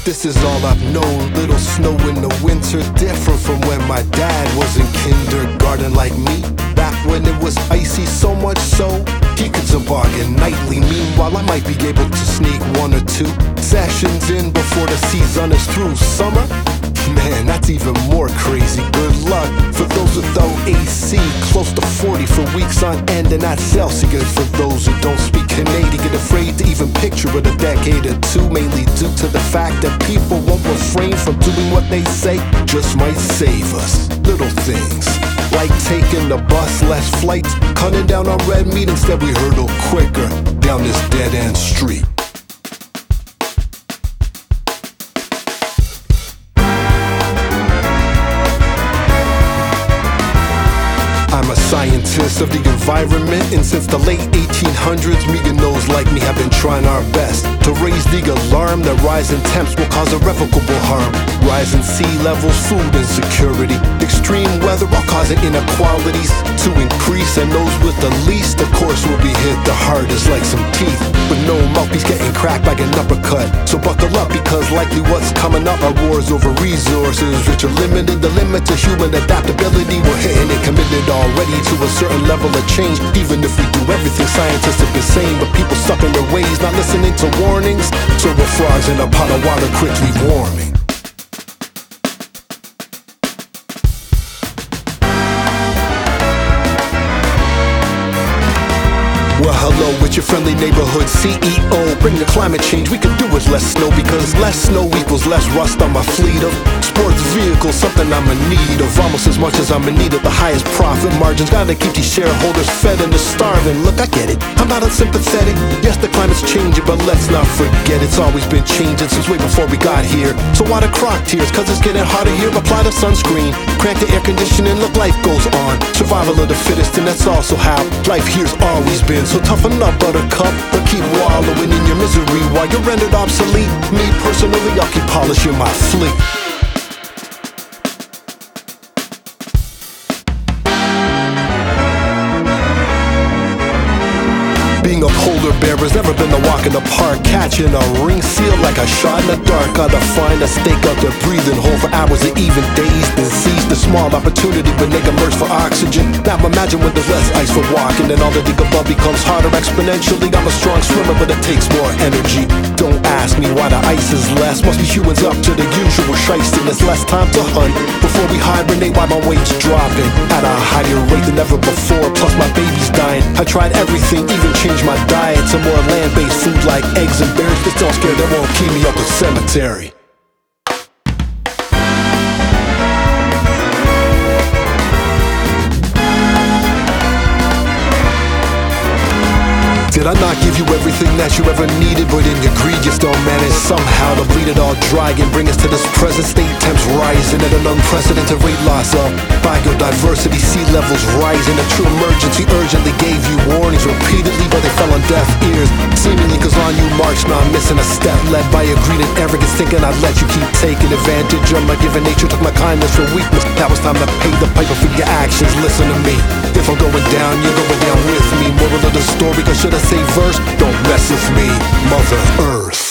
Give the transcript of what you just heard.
This is all I've known. Little snow in the winter, different from when my dad was in kindergarten like me. Back when it was icy, so much so he could toboggan nightly. Meanwhile, I might be able to sneak one or two sessions in before the season is through. Summer? Man, that's even more crazy. Good luck for those without AC. Close to 40 for weeks on end, and that's Celsius. For those who don't speak Canadian, get afraid to even picture it a decade or two. Mainly due to the fact that people won't refrain from doing what they say just might save us. Little things like taking the bus, less flights, cutting down on red meat, instead we hurdle quicker down this dead-end street. I'm a scientist of the environment, and since the late 1800s, me and those like me have been trying our best to raise the alarm that rising temps will cause irrevocable harm. Rising sea levels, food insecurity, extreme weather all causing inequalities to increase, and those with the least, of course, will be hit the hardest like some teeth. But no mouthpiece getting cracked like an uppercut. So buckle up, because likely what's coming up are wars over resources, which are limited. The limit to human adaptability, we're hitting it, committed already to a certain level of change. Even if we do everything scientists have been saying, but people stuck in their ways, not listening to warnings. So we're frogs in a pot of water quickly warming. Well, hello, it's your friendly neighborhood CEO. Bring the climate change, we could do with less snow, because less snow equals less rust on my fleet of sports vehicles, something I'm in need of almost as much as I'm in need of the highest profit margins. Gotta keep these shareholders fed and they're starving. Look, I get it, I'm not unsympathetic. Yes, the climate's changing, but let's not forget it's always been changing since way before we got here. So why the croc tears? Cause it's getting hotter here. Apply the sunscreen, crank the air conditioning, look, life goes on. Survival of the fittest, and that's also how life here's always been. So toughen up, buttercup, but keep wallowing in your misery while you're rendered obsolete. Me personally, I'll keep polishing my fleet. Being a polar bear has never been a walk in the park. Catching a ring seal like a shot in the dark. Gotta find a stake out there, breathing whole for hours or even days. Then seize the small opportunity when they emerge for oxygen. Now imagine when there's less ice for walking, then all the dig above becomes harder exponentially. I'm a strong swimmer, but it takes more energy. Don't ask me why the ice is less. Must be humans up to the usual shiesty. There's less time to hunt before we hibernate while my weight's dropping at a higher rate than ever before. Plus my baby's dying. I tried everything, even changed my diet to more land-based food like eggs and berries. Just don't scare, they won't keep me up the cemetery. Did I not give you everything that you ever needed? But in your greed you still manage somehow to bleed it all dry and bring us to this present state. Temps rising at an unprecedented rate. Loss of biodiversity, sea levels rising. A true emergency urgently gave you warnings repeatedly, but they fell on deaf ears. Seemingly cause on you march, now I'm missing a step. Led by your greed and arrogance, thinking I'd let you keep taking advantage of my given nature. Took my kindness for weakness. Now it's time to pay the piper for your actions. Listen to me, if I'm going down, you're going down with me. Moral of the story, cause should I say verse? Don't mess with me, Mother Earth.